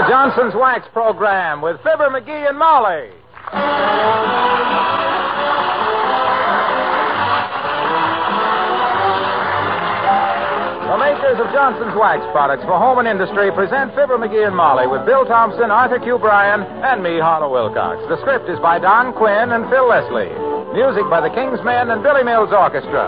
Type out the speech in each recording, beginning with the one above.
the Johnson's Wax program with Fibber, McGee, and Molly. The makers of Johnson's Wax products for home and industry present Fibber, McGee, and Molly with Bill Thompson, Arthur Q. Bryan, and me, Harlow Wilcox. The script is by Don Quinn and Phil Leslie. Music by the King's Men and Billy Mills Orchestra.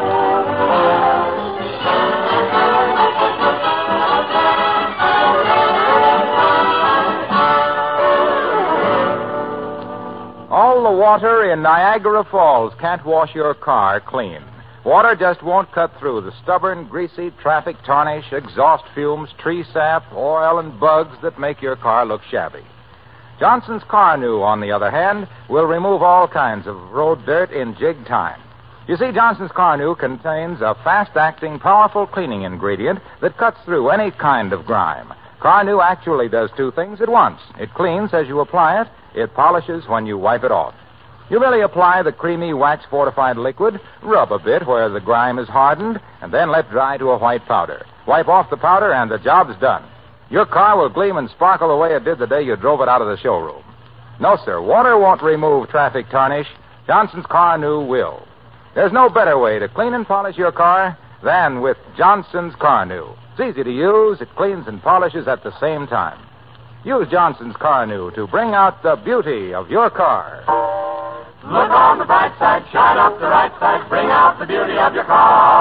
All the water in Niagara Falls can't wash your car clean. Water just won't cut through the stubborn, greasy traffic tarnish, exhaust fumes, tree sap, oil, and bugs that make your car look shabby. Johnson's Car-New, on the other hand, will remove all kinds of road dirt in jig time. You see, Johnson's Car-New contains a fast-acting, powerful cleaning ingredient that cuts through any kind of grime. Car-New actually does two things at once. It cleans as you apply it. It polishes when you wipe it off. You merely apply the creamy wax-fortified liquid, rub a bit where the grime is hardened, and then let dry to a white powder. Wipe off the powder, and the job's done. Your car will gleam and sparkle the way it did the day you drove it out of the showroom. No, sir, water won't remove traffic tarnish. Johnson's Car-New will. There's no better way to clean and polish your car than with Johnson's Car-New. It's easy to use. It cleans and polishes at the same time. Use Johnson's Car-New to bring out the beauty of your car. Look on the bright side, shine up the right side, bring out the beauty of your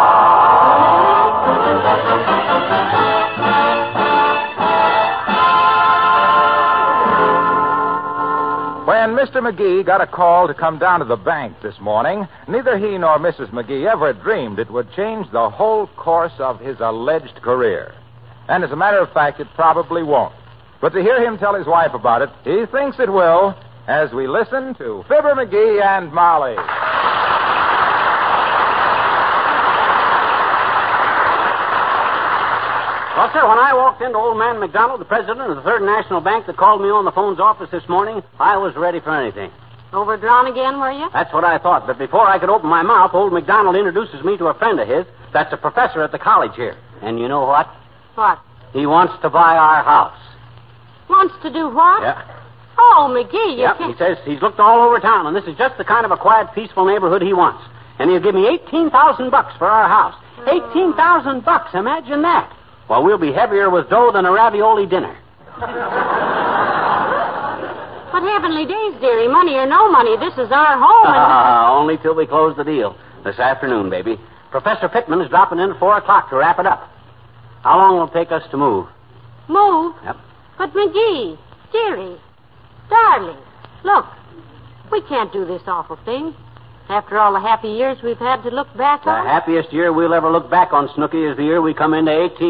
car. When Mr. McGee got a call to come down to the bank this morning, neither he nor Mrs. McGee ever dreamed it would change the whole course of his alleged career. And as a matter of fact, it probably won't. But to hear him tell his wife about it, he thinks it will, as we listen to Fibber, McGee, and Molly. Well, sir, when I walked into old man McDonald, the president of the Third National Bank that called me on the phone's office this morning, I was ready for anything. Overdrawn again, were you? That's what I thought. But before I could open my mouth, old McDonald introduces me to a friend of his that's a professor at the college here. And you know what? What? He wants to buy our house. Wants to do what? Yeah. Oh, McGee, you Yep, can't... he says he's looked all over town, and this is just the kind of a quiet, peaceful neighborhood he wants. And he'll give me $18,000 for our house. $18,000, imagine that. Well, we'll be heavier with dough than a ravioli dinner. What heavenly days, dearie, money or no money, this is our home. Only till we close the deal. This afternoon, baby. Professor Pittman is dropping in at 4 o'clock to wrap it up. How long will it take us to move? Move? Yep. But, McGee, dearie, darling, look, we can't do this awful thing. After all the happy years we've had to look back on. The happiest year we'll ever look back on, Snooky, is the year we come into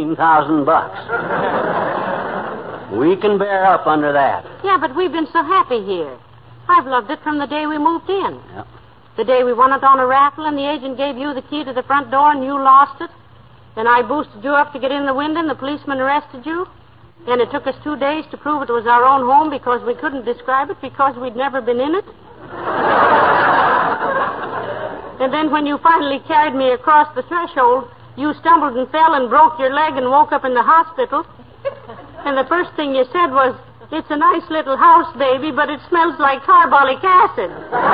$18,000. We can bear up under that. Yeah, but we've been so happy here. I've loved it from the day we moved in. Yep. The day we won it on a raffle and the agent gave you the key to the front door and you lost it. Then I boosted you up to get in the window and the policeman arrested you. Then it took us 2 days to prove it was our own home because we couldn't describe it because we'd never been in it. And then when you finally carried me across the threshold, you stumbled and fell and broke your leg and woke up in the hospital. And the first thing you said was, "It's a nice little house, baby, but it smells like carbolic acid."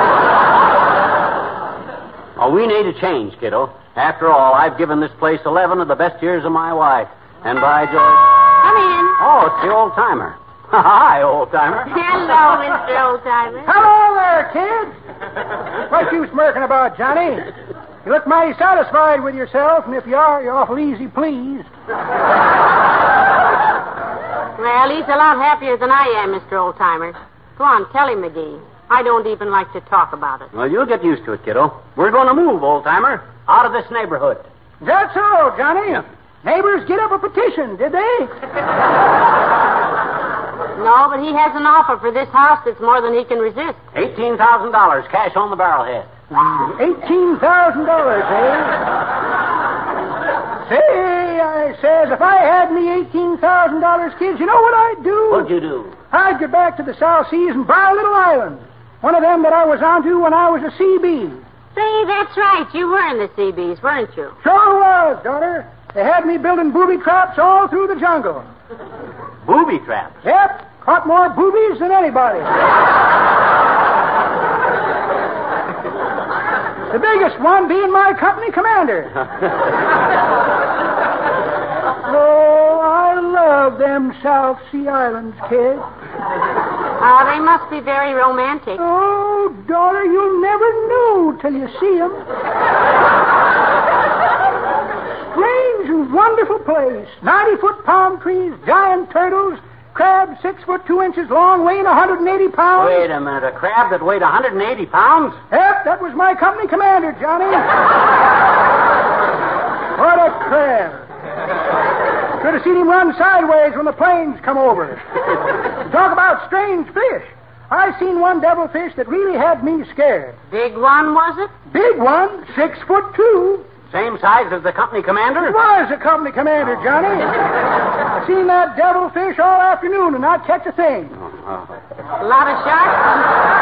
Oh, we need a change, kiddo. After all, I've given this place 11 of the best years of my life. And by George... Come in. Oh, it's the old-timer. Hi, old-timer. Hello, Mr. Oldtimer. Hello there, kids. What you smirking about, Johnny? You look mighty satisfied with yourself, and if you are, you're awful easy pleased. Well, he's a lot happier than I am, Mr. Oldtimer. Go on, tell him, McGee. I don't even like to talk about it. Well, you'll get used to it, kiddo. We're going to move, old-timer, out of this neighborhood. Is that so, Johnny? Yeah. Neighbors get up a petition, did they? No, but he has an offer for this house that's more than he can resist. $18,000, cash on the barrelhead. $18,000, eh? Say, I says, if I had me $18,000, kids, you know what I'd do? What'd you do? I'd get back to the South Seas and buy a little island. One of them that I was onto when I was a CB. Say, that's right. You were in the CBs, weren't you? Sure was, daughter. They had me building booby traps all through the jungle. Booby booby traps. Yep, caught more boobies than anybody. The biggest one being my company commander. Oh, I love them South Sea Islands, kid. Oh, they must be very romantic. Oh, daughter, you'll never know till you see them. Strange and wonderful place. 90-foot palm trees, giant turtles, crabs 6 foot 2 inches long, weighing 180 pounds. Wait a minute, a crab that weighed 180 pounds? Yep, that was my company commander, Johnny. What a crab. Should have seen him run sideways when the planes come over. Talk about strange fish. I seen one devilfish that really had me scared. Big one, was it? Big one, 6 foot 2. Same size as the company commander? It was a company commander, Johnny. I seen that devilfish all afternoon and not catch a thing. A lot of sharks?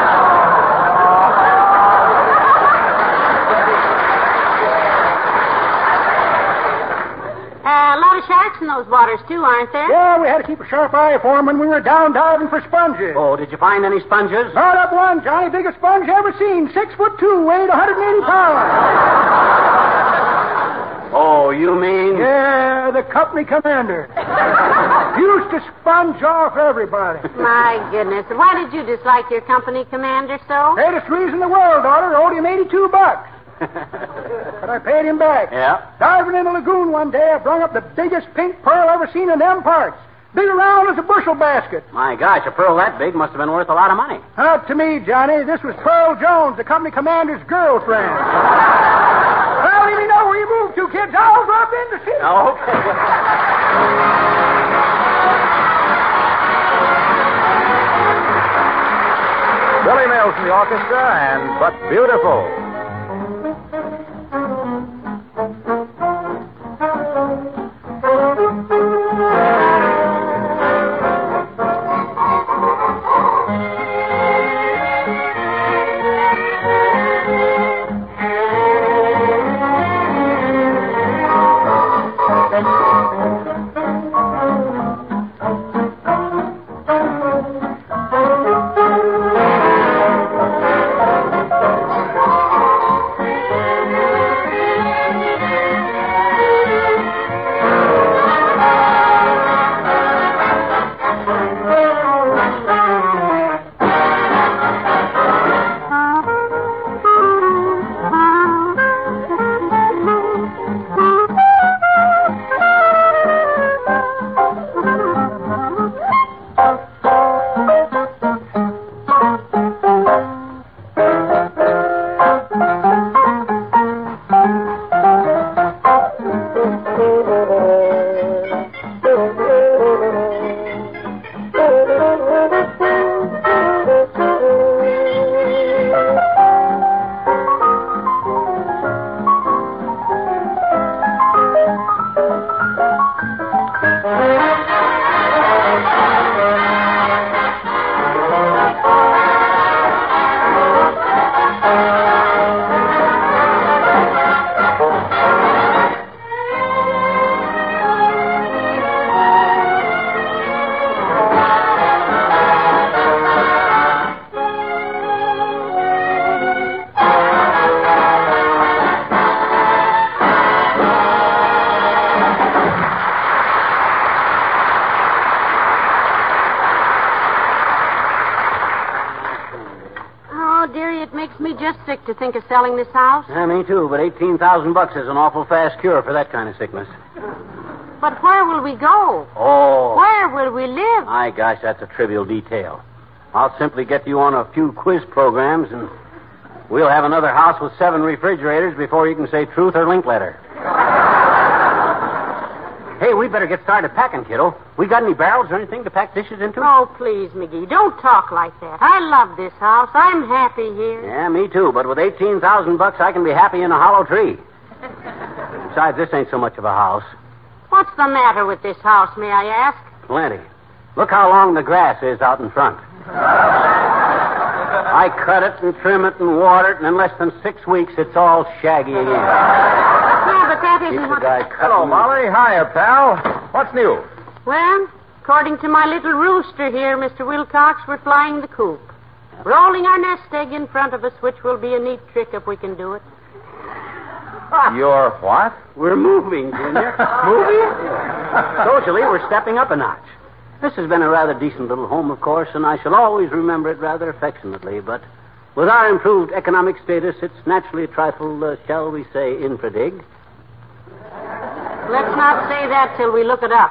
A lot of sharks in those waters, too, aren't there? Yeah, we had to keep a sharp eye for 'em when we were down diving for sponges. Oh, did you find any sponges? Brought up one, Johnny. Biggest sponge you ever seen. 6 foot 2, weighed 180 pounds. Oh, you mean? Yeah, the company commander. Used to sponge off everybody. My goodness. Why did you dislike your company commander so? Greatest reason in the world, daughter. Owed him $82. But I paid him back. Yeah? Diving in the lagoon one day, I brung up the biggest pink pearl ever seen in them parts. Big around as a bushel basket. My gosh, a pearl that big must have been worth a lot of money. Not to me, Johnny. This was Pearl Jones, the company commander's girlfriend. Well, let me know where you moved to, kids. I'll drop in to see you. Okay. Billy Mills in the orchestra and But Beautiful. Sick to think of selling this house. Yeah, me too, but $18,000 is an awful fast cure for that kind of sickness. But where will we go? Oh. Where will we live? My gosh, that's a trivial detail. I'll simply get you on a few quiz programs, and we'll have another house with 7 refrigerators before you can say truth or link letter. Hey, we better get started packing, kiddo. We got any barrels or anything to pack dishes into? Oh, please, McGee, don't talk like that. I love this house. I'm happy here. Yeah, me too, but with $18,000, I can be happy in a hollow tree. Besides, this ain't so much of a house. What's the matter with this house, may I ask? Plenty. Look how long the grass is out in front. I cut it and trim it and water it, and in less than 6 weeks, it's all shaggy again. Yeah, but that isn't Keep the what... guy cutting. Hello, Molly. Hiya, pal. What's new? Well, According to my little rooster here, Mr. Wilcox, we're flying the coop. Rolling our nest egg in front of us, which will be a neat trick if we can do it. You're what? We're moving, Junior. Moving? Socially, we're stepping up a notch. This has been a rather decent little home, of course, and I shall always remember it rather affectionately, but with our improved economic status, it's naturally a trifle, shall we say, infradig. Let's not say that till we look it up.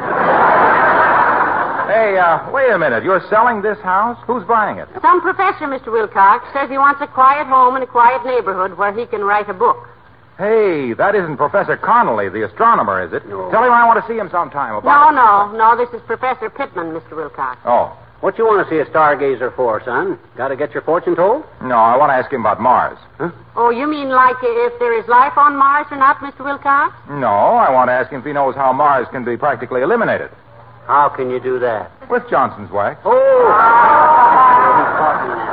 Hey, wait a minute. You're selling this house? Who's buying it? Some professor, Mr. Wilcox, says he wants a quiet home in a quiet neighborhood where he can write a book. Hey, that isn't Professor Connolly, the astronomer, is it? No. Tell him I want to see him sometime about it. No, this is Professor Pittman, Mr. Wilcox. Oh. What you want to see a stargazer for, son? Got to get your fortune told? No, I want to ask him about Mars. Huh? Oh, you mean like if there is life on Mars or not, Mr. Wilcox? No, I want to ask him if he knows how Mars can be practically eliminated. How can you do that? With Johnson's wax. Oh! He's talking now.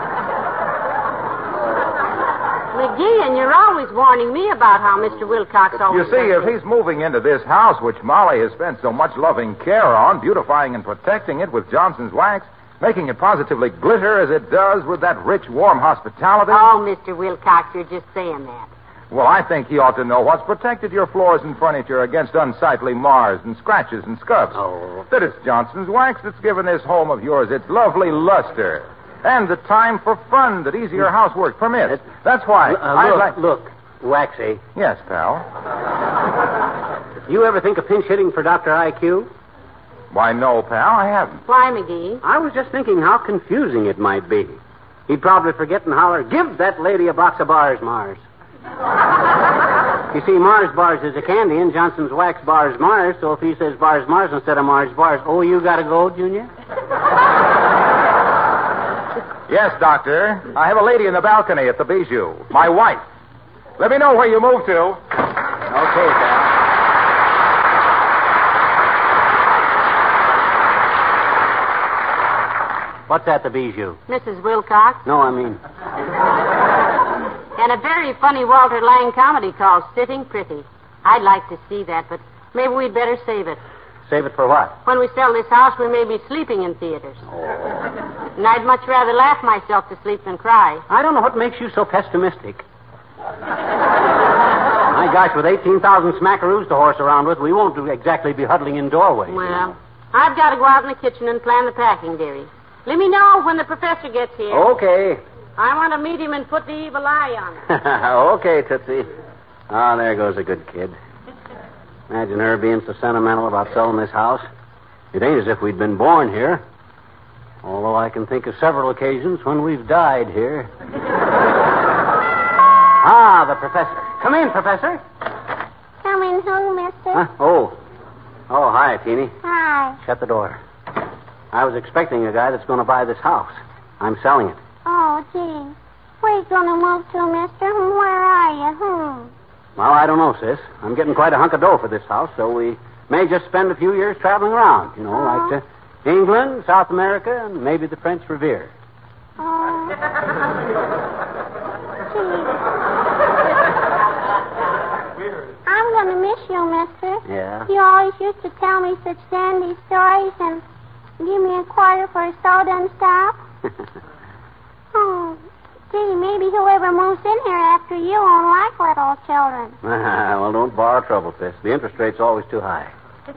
McGee, and you're always warning me about how Mr. Wilcox always You see, does if he's moving into this house, which Molly has spent so much loving care on, beautifying and protecting it with Johnson's wax, making it positively glitter as it does with that rich, warm hospitality. Oh, Mr. Wilcox, you're just saying that. Well, I think he ought to know what's protected your floors and furniture against unsightly mars and scratches and scuffs. Oh. That it's Johnson's wax that's given this home of yours its lovely luster. And the time for fun that easier housework permits. That's why Look, Waxy. Yes, pal. You ever think of pinch hitting for Dr. IQ? Why, no, pal, I haven't. Why, McGee? I was just thinking how confusing it might be. He'd probably forget and holler, "Give that lady a box of bars, Mars." You see, Mars bars is a candy, and Johnson's wax bars Mars, so if he says bars Mars instead of Mars bars, oh, you gotta go, Junior? Yes, Doctor. I have a lady in the balcony at the Bijou. My wife. Let me know where you move to. Okay, pal. What's at the Bijou? Mrs. Wilcox. No, I mean... And a very funny Walter Lang comedy called Sitting Pretty. I'd like to see that, but maybe we'd better save it. Save it for what? When we sell this house, we may be sleeping in theaters. And I'd much rather laugh myself to sleep than cry. I don't know what makes you so pessimistic. My gosh, with 18,000 smackaroos to horse around with, we won't exactly be huddling in doorways. Well, I've got to go out in the kitchen and plan the packing, dearie. Let me know when the professor gets here. Okay. I want to meet him and put the evil eye on him. Okay, Tootsie. Ah, there goes a good kid. Imagine her being so sentimental about selling this house. It ain't as if we'd been born here. Although I can think of several occasions when we've died here. Ah, the professor. Come in, Professor. Come in who, mister? Huh? Oh, hi, Teeny. Hi. Shut the door. I was expecting a guy that's going to buy this house. I'm selling it. Oh, gee. Where you going to move to, mister? Where are you? Well, I don't know, sis. I'm getting quite a hunk of dough for this house, so we may just spend a few years traveling around. You know, like to England, South America, and maybe the French Riviera. Oh. Gee. I'm going to miss you, mister. Yeah? You always used to tell me such dandy stories and give me a quarter for a soda and stuff. Oh, gee, maybe whoever moves in here after you won't like little children. Well, don't borrow trouble, sis. The interest rate's always too high.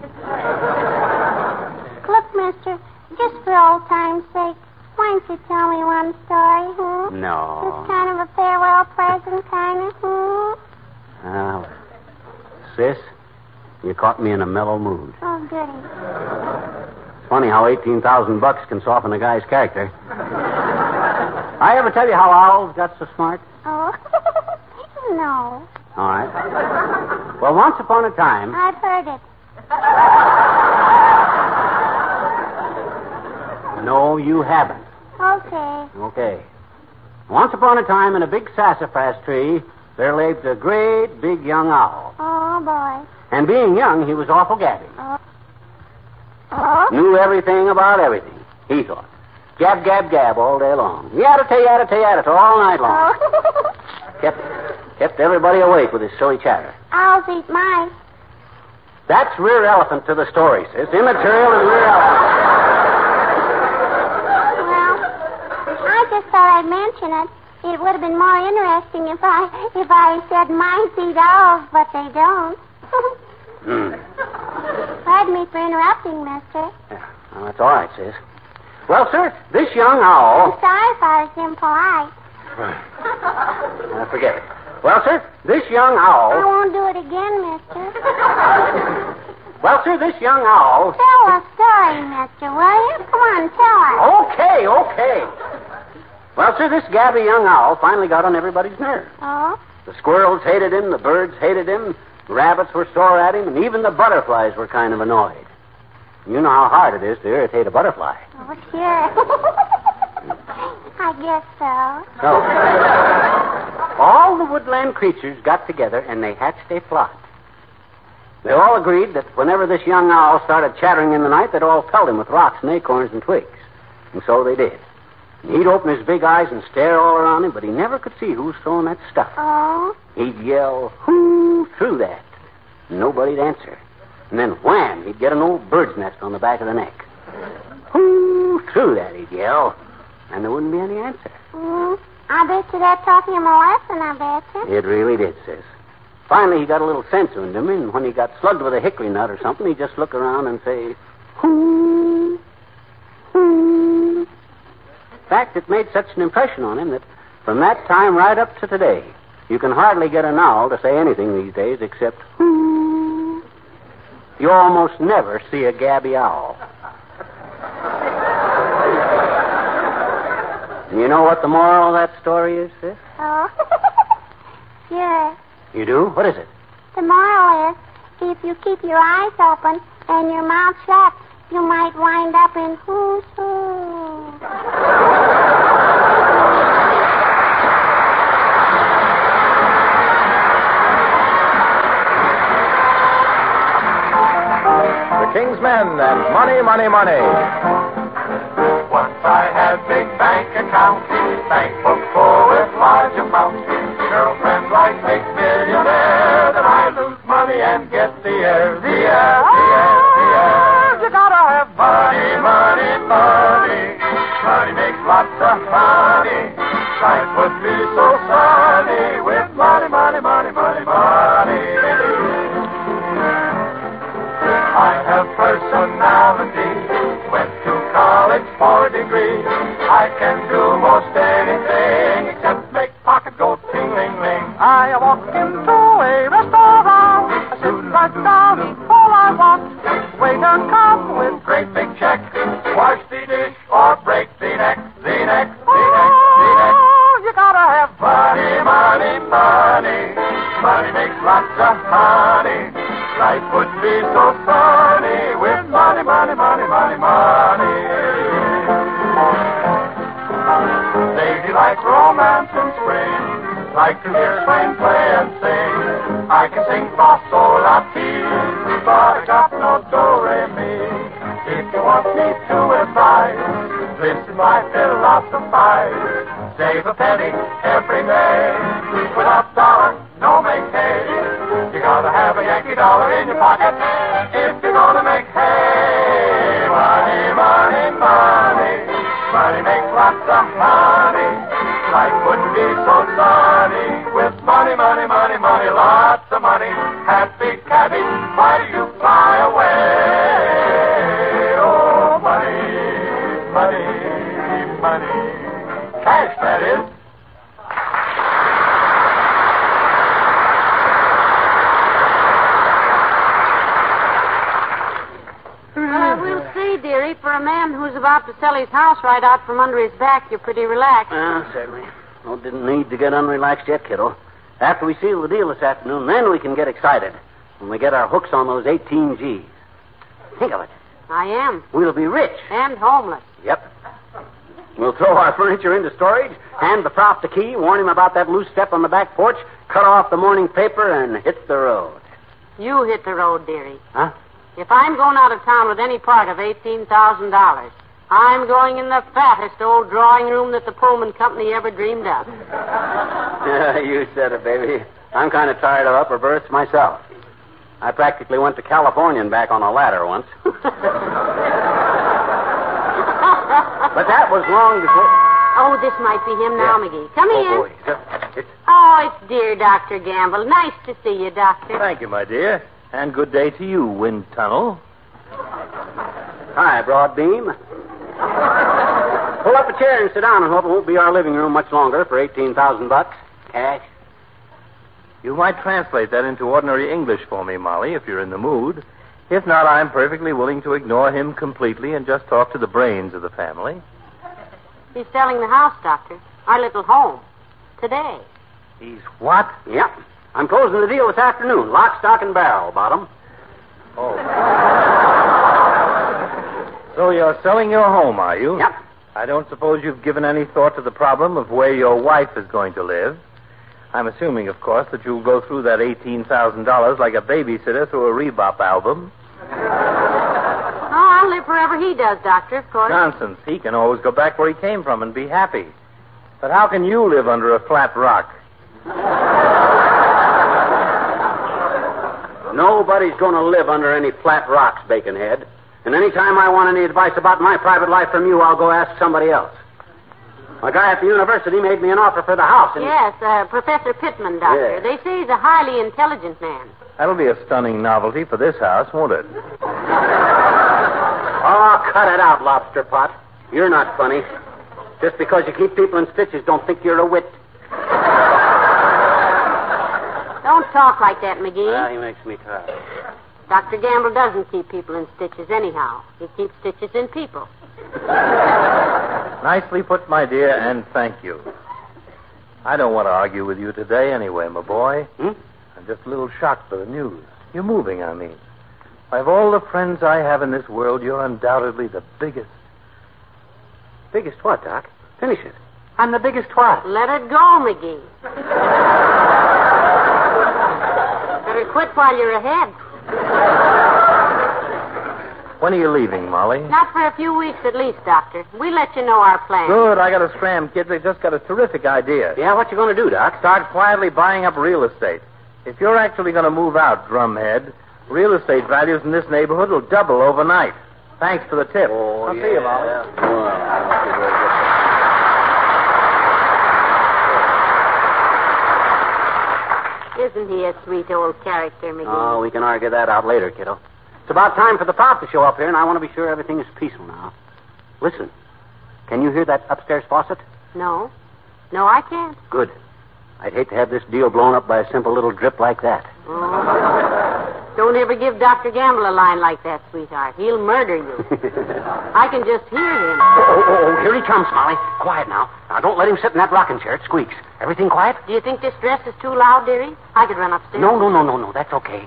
Look, mister, just for old time's sake, why don't you tell me one story, No. Just kind of a farewell present, kind of, Well, sis, you caught me in a mellow mood. Oh, goody. Funny how $18,000 can soften a guy's character. I ever tell you how owls got so smart? Oh, no. All right. Well, once upon a time... I've heard it. No, you haven't. Okay. Okay. Once upon a time, in a big sassafras tree, there lived a great big young owl. Oh, boy. And being young, he was awful gabby. Oh? Knew everything about everything, he thought. Gab, gab, gab all day long. Yatta-ta, all night long. Oh. Kept everybody awake with his silly chatter. Owls eat mice. That's rear elephant to the story, sis. Immaterial and rear elephant. Well, I just thought I'd mention it. It would have been more interesting if I said mice eat owls, but they don't. Pardon me for interrupting, mister. Yeah, well, that's all right, sis. Well, sir, this young owl... I'm sorry if I was impolite. Forget it. Well, sir, this young owl... I won't do it again, mister. Well, sir, this young owl... Tell a story, mister, will you? Come on, tell us. Okay. Well, sir, this gabby young owl finally got on everybody's nerves. Oh? The squirrels hated him, the birds hated him, rabbits were sore at him, and even the butterflies were kind of annoyed. You know how hard it is to irritate a butterfly. Oh, sure. I guess so. So, all the woodland creatures got together and they hatched a plot. They all agreed that whenever this young owl started chattering in the night, they'd all pelt him with rocks and acorns and twigs. And so they did. And he'd open his big eyes and stare all around him, but he never could see who was throwing that stuff. Oh? He'd yell, "Who threw that?" And nobody'd answer. And then wham, he'd get an old bird's nest on the back of the neck. "Who threw that?" he'd yell. And there wouldn't be any answer. I bet you that taught him a lesson, I bet you. It really did, sis. Finally, he got a little sense into him, and when he got slugged with a hickory nut or something, he'd just look around and say, "Who? Who?" In fact, it made such an impression on him that from that time right up to today, you can hardly get an owl to say anything these days except, "Who?" You almost never see a gabby owl. You know what the moral of that story is, sis? Oh? Sure. You do? What is it? The moral is, if you keep your eyes open and your mouth shut, you might wind up in Who's Who. The King's Men and Money, Money, Money. Once I had big bank account, bank book full with large amounts. Girlfriend like big millionaire, then I lose money and get the air. You gotta have money, money, money. Money makes lots of money. Life would be so sunny with money, money, money, money, money. I have personality. Went to college for a degree. I can do most anything except make pocket go ting-ling-ling. I walk into a restaurant. I sit right down, eat all I want. Waiter comes with great big check. Wash the dish or break the neck. The neck. You gotta have money, money, money. Money makes lots of money. Life would be so sunny with money, money, money, money, money. Lady like romance and spring, like to hear Swain play and sing. I can sing fa sol la ti, but I got no do re mi. If you want me to advise, this is my philosophy. Save a penny every day. Without dollar, no make hay. You gotta have a Yankee dollar in your pocket if you're gonna make hay. Money, money, money. Money makes lots of money. Life wouldn't be so sunny with money, money, money, money, lots of money. Happy cabby, why do you fly away? Oh, money, money, money. Cash, that is. We'll see, dearie. For a man who's about to sell his house right out from under his back, you're pretty relaxed. Certainly. Oh, didn't need to get unrelaxed yet, kiddo. After we seal the deal this afternoon, then we can get excited. When we get our hooks on those 18 G's. Think of it. I am. We'll be rich. And homeless. Yep. We'll throw our furniture into storage, hand the prof the key, warn him about that loose step on the back porch, cut off the morning paper, and hit the road. You hit the road, dearie. Huh? If I'm going out of town with any part of $18,000, I'm going in the fattest old drawing room that the Pullman Company ever dreamed of. Yeah, you said it, baby. I'm kind of tired of upper berths myself. I practically went to California and back on a ladder once. But that was long before... Oh, this might be him now, McGee. Come in. Boy. Oh, it's dear Dr. Gamble. Nice to see you, Doctor. Thank you, my dear. And good day to you, Wind Tunnel. Hi, Broadbeam. Pull up a chair and sit down and hope it won't be our living room much longer for $18,000 cash. You might translate that into ordinary English for me, Molly, if you're in the mood. If not, I'm perfectly willing to ignore him completely and just talk to the brains of the family. He's selling the house, Doctor. Our little home. Today. He's what? Yep. I'm closing the deal this afternoon. Lock, stock, and barrel, Bottom. Oh. So you're selling your home, are you? Yep. I don't suppose you've given any thought to the problem of where your wife is going to live. I'm assuming, of course, that you'll go through that $18,000 like a babysitter through a Rebop album. Oh, I'll live wherever he does, Doctor, of course. Nonsense. He can always go back where he came from and be happy. But how can you live under a flat rock? Nobody's going to live under any flat rocks, Baconhead. And any time I want any advice about my private life from you, I'll go ask somebody else. A guy at the university made me an offer for the house. And yes, Professor Pittman, Doctor. Yeah. They say he's a highly intelligent man. That'll be a stunning novelty for this house, won't it? Oh, cut it out, lobster pot. You're not funny. Just because you keep people in stitches, don't think you're a wit. Don't talk like that, McGee. Well, he makes me tired. Dr. Gamble doesn't keep people in stitches anyhow. He keeps stitches in people. Nicely put, my dear, and thank you. I don't want to argue with you today anyway, my boy. I'm just a little shocked by the news. You're moving, I mean. Of all the friends I have in this world, you're undoubtedly the biggest. Biggest what, Doc? Finish it. I'm the biggest what? Let it go, McGee. Better quit while you're ahead. When are you leaving, Molly? Not for a few weeks at least, Doctor. We'll let you know our plans. Good. I got to scram, kids. I just got a terrific idea. Yeah, what you going to do, Doc? Start quietly buying up real estate. If you're actually going to move out, drumhead, real estate values in this neighborhood will double overnight. Thanks for the tip. Oh, I'll see you, Molly. Isn't he a sweet old character, McGee? Oh, we can argue that out later, kiddo. It's about time for the pop to show up here, and I want to be sure everything is peaceful now. Listen, can you hear that upstairs faucet? No. No, I can't. Good. I'd hate to have this deal blown up by a simple little drip like that. Oh. Don't ever give Dr. Gamble a line like that, sweetheart. He'll murder you. I can just hear him. Oh, here he comes, Molly. Quiet now. Now, don't let him sit in that rocking chair. It squeaks. Everything quiet? Do you think this dress is too loud, dearie? I could run upstairs. No. That's okay.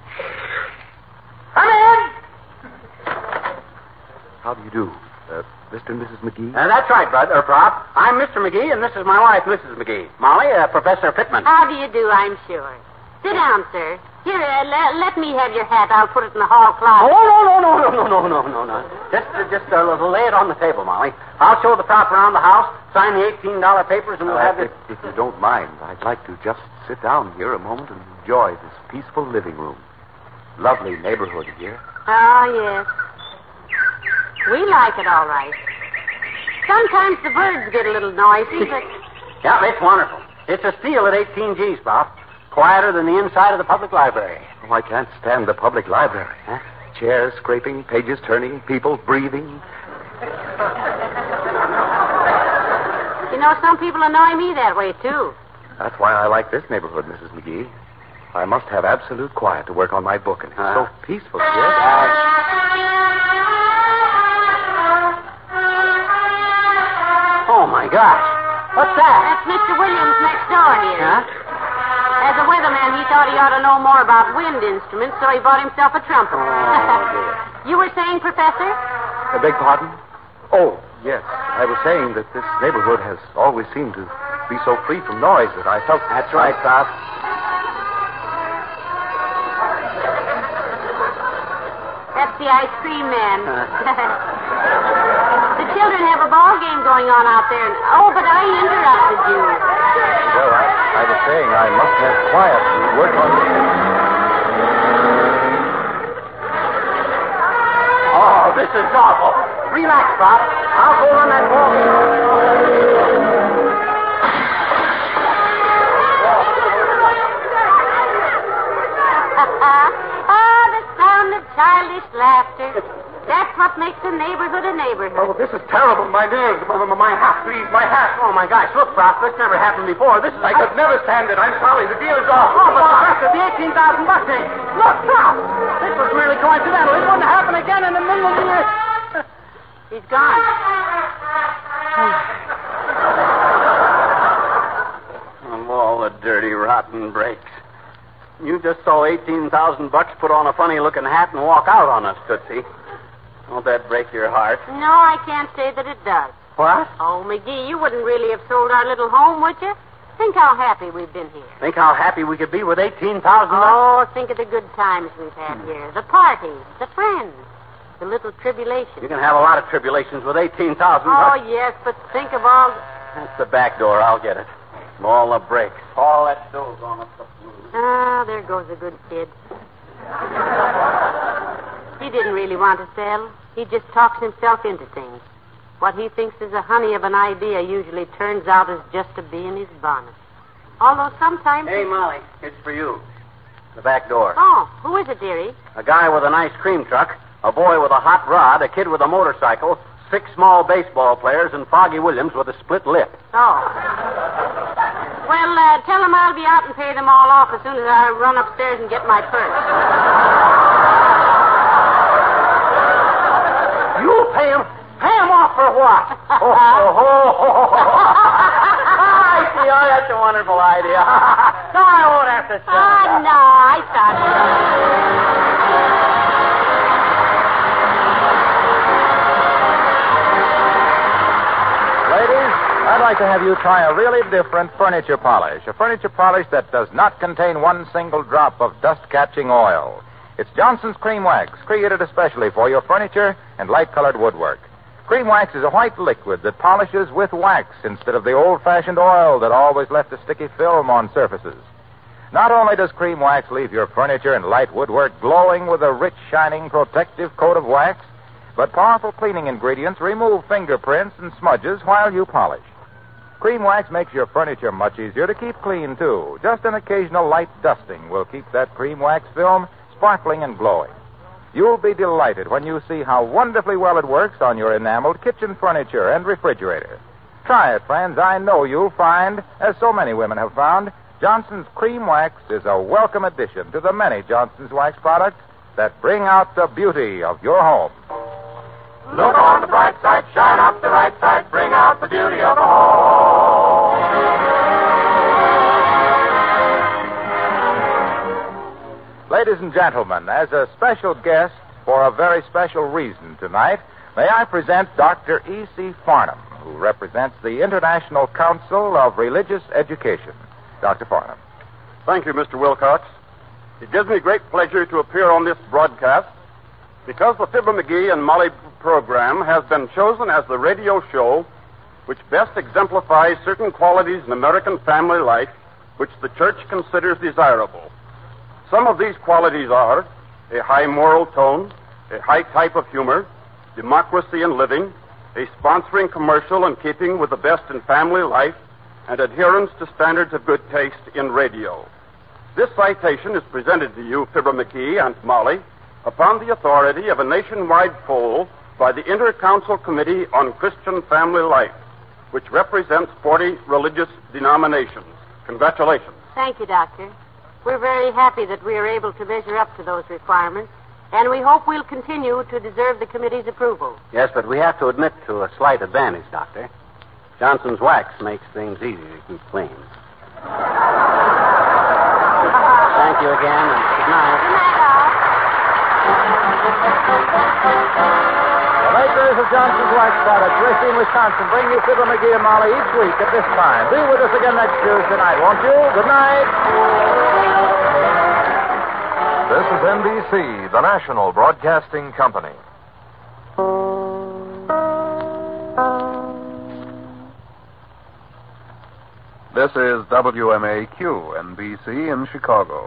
Come in! How do you do? Mr. and Mrs. McGee? That's right, Prop. I'm Mr. McGee, and this is my wife, Mrs. McGee. Molly, Professor Pittman. How do you do, I'm sure. Sit down, sir. Here, let me have your hat. I'll put it in the hall closet. Oh, no. Just lay it on the table, Molly. I'll show the prop around the house, sign the $18 papers, and we'll have this... If you don't mind, I'd like to just sit down here a moment and enjoy this peaceful living room. Lovely neighborhood here. Oh, yes. We like it all right. Sometimes the birds get a little noisy, but... Yeah, it's wonderful. It's a steal at 18 G's, Pop. Quieter than the inside of the public library. Oh, I can't stand the public library. Huh? Chairs scraping, pages turning, people breathing. You know, some people annoy me that way, too. That's why I like this neighborhood, Mrs. McGee. I must have absolute quiet to work on my book, and it's so peaceful here. Oh, my gosh. What's that? That's Mr. Williams next door here. Huh? As a weatherman, he thought he ought to know more about wind instruments, so he bought himself a trumpet. Oh, dear. You were saying, Professor? I beg pardon? Oh, yes. I was saying that this neighborhood has always seemed to be so free from noise that I felt... That's right, Pop. That's the ice cream man. The children have a ball game going on out there. Oh, but I interrupted you. Well, I was saying I must have quiet to work on this. this is awful. Relax, Pop. I'll go on that wall. Oh, the sound of childish laughter. That's what makes a neighborhood a neighborhood. Oh, this is terrible. My nerves. My hat, please. My hat. Oh, my gosh. Look, Prof, this never happened before. This is... I could never stand it. I'm sorry. The deal is off. Oh, but Professor, the $18,000 ain't. Look, Prof. This was merely coincidental. It wouldn't happen again in the middle of the year. He's gone. Of all the dirty, rotten breaks. You just saw $18,000 put on a funny-looking hat and walk out on us, Tootsie. Won't that break your heart? No, I can't say that it does. What? Oh, McGee, you wouldn't really have sold our little home, would you? Think how happy we've been here. Think how happy we could be with $18,000? Oh, think of the good times we've had here. The parties, the friends, the little tribulations. You can have a lot of tribulations with $18,000. Oh, yes, but think of all... That's the back door. I'll get it. All the breaks. All that dough gone up the flue. Ah, there goes a good kid. He didn't really want to sell. He just talks himself into things. What he thinks is a honey of an idea usually turns out as just a bee in his bonnet. Although sometimes... Hey, Molly, it's for you. The back door. Oh, who is it, dearie? A guy with an ice cream truck, a boy with a hot rod, a kid with a motorcycle, 6 small baseball players, and Foggy Williams with a split lip. Oh. Well, tell him I'll be out and pay them all off as soon as I run upstairs and get my purse. You pay him? Pay him off for what? I see. Oh, that's a wonderful idea. No, I won't have to sell it. Oh, no, I thought... Ladies, I'd like to have you try a really different furniture polish. A furniture polish that does not contain one single drop of dust-catching oil. It's Johnson's Cream Wax, created especially for your furniture and light-colored woodwork. Cream Wax is a white liquid that polishes with wax instead of the old-fashioned oil that always left a sticky film on surfaces. Not only does Cream Wax leave your furniture and light woodwork glowing with a rich, shining, protective coat of wax, but powerful cleaning ingredients remove fingerprints and smudges while you polish. Cream Wax makes your furniture much easier to keep clean, too. Just an occasional light dusting will keep that Cream Wax film sparkling and glowing. You'll be delighted when you see how wonderfully well it works on your enameled kitchen furniture and refrigerator. Try it, friends. I know you'll find, as so many women have found, Johnson's Cream Wax is a welcome addition to the many Johnson's Wax products that bring out the beauty of your home. Look on the bright side, shine up the right side, bring out the beauty of the home. Ladies and gentlemen, as a special guest for a very special reason tonight, may I present Dr. E.C. Farnham, who represents the International Council of Religious Education. Dr. Farnham. Thank you, Mr. Wilcox. It gives me great pleasure to appear on this broadcast because the Fibber McGee and Molly program has been chosen as the radio show which best exemplifies certain qualities in American family life which the church considers desirable. Some of these qualities are a high moral tone, a high type of humor, democracy in living, a sponsoring commercial in keeping with the best in family life, and adherence to standards of good taste in radio. This citation is presented to you, Fibber McGee and Molly, upon the authority of a nationwide poll by the Inter-Council Committee on Christian Family Life, which represents 40 religious denominations. Congratulations. Thank you, Doctor. We're very happy that we are able to measure up to those requirements, and we hope we'll continue to deserve the committee's approval. Yes, but we have to admit to a slight advantage, Doctor. Johnson's Wax makes things easy to keep clean. Thank you again, and good night. Good night, all. The makers of Johnson's Wax products, Racine, Wisconsin, bring you Fibber McGee and Molly each week at this time. Be with us again next Tuesday night, won't you? Good night. This is NBC, the national broadcasting company. This is WMAQ, NBC in Chicago.